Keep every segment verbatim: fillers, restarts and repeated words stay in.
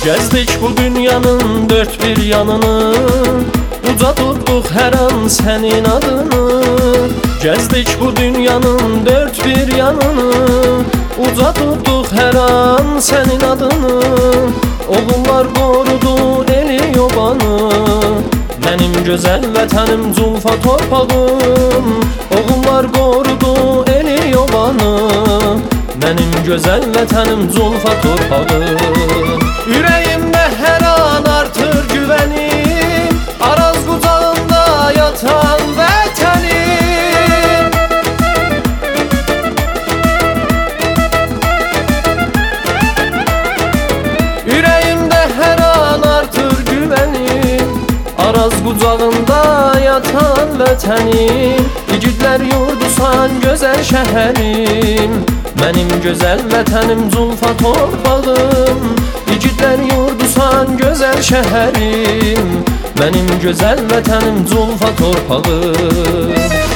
Gezdik bu dünyanın dört bir yanını, uca tutduq hər an sənin adını. Gezdik bu dünyanın dört bir yanını, uca tutduq hər an sənin adını. Oğullar qorudu eli yobanı, mənim gözəl vətənim Culfa torpağım. Oğullar qorudu eli yobanı, mənim gözəl vətənim Culfa torpağım. Ürəyimdə hər an artır güvənim, Araz qucağında yatan vətənim. Ürəyimdə hər an artır güvənim, Araz qucağında yatan vətənim. İgidlər yurdusan gözəl şəhərim, mənim gözəl vətənim Culfa torpağım. İgidlər yurdusan gözəl şəhərim, mənim gözəl vətənim Culfa torpağım.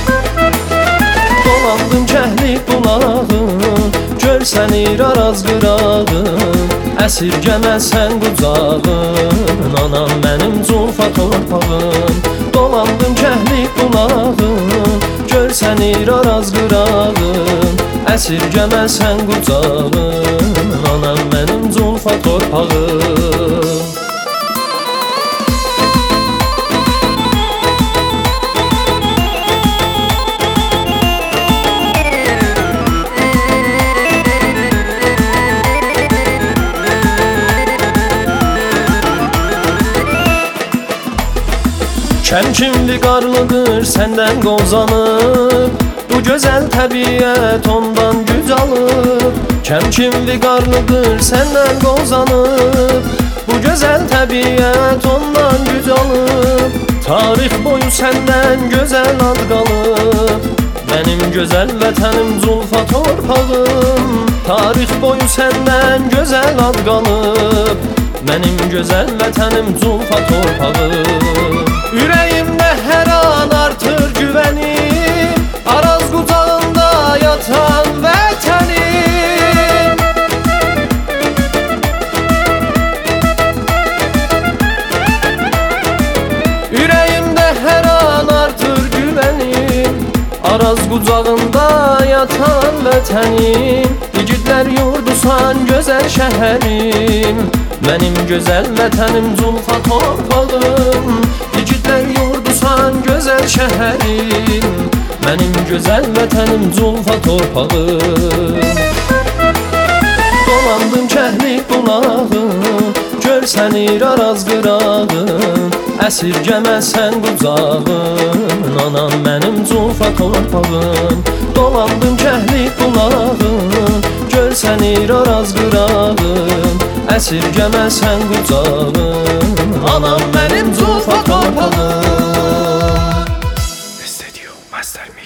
Dolandım kəhli bulağım, görsənir Araz qırağım. Əsirgəməsən qucağım, anam mənim Culfa torpağım. Dolandım kəhli bulağım, görsənir Araz qırağım. Əsirgəməsən qucağım, anam mənim Culfa torpağım. Kəmkimli qarlıdır səndən qozanıb, bu gözəl təbiət ondan güc alıb. Kəmkimli qarlıdır səndən qozanıb, bu gözəl təbiət ondan güc alıb. Tarix boyu səndən gözəl ad qalıb, mənim gözəl vətənim Culfa torpağım. Tarix boyu səndən gözəl ad qalıb, mənim gözəl vətənim Culfa torpağım. Ürəyimdə hər an artır güvənim, Araz qucağında yatan vətənim. Ürəyimdə hər an artır güvənim, Araz qucağında yatan vətənim. İgidlər yurdusan gözəl şəhərim, mənim gözəl vətənim Culfa torpağım. İgidlər yurdusan gözəl şəhərim, mənim gözəl vətənim Culfa torpağım. Dolandım kəhli bulağım, görsənir Araz qırağım. Əsirgəməsən qucağım, anam mənim Culfa torpağım. Dolandım kəhli bulağım, görsənir Araz qırağım. Əsirgəməsən qucağım, anam mənim Culfa torpağım. Studio Master Mix.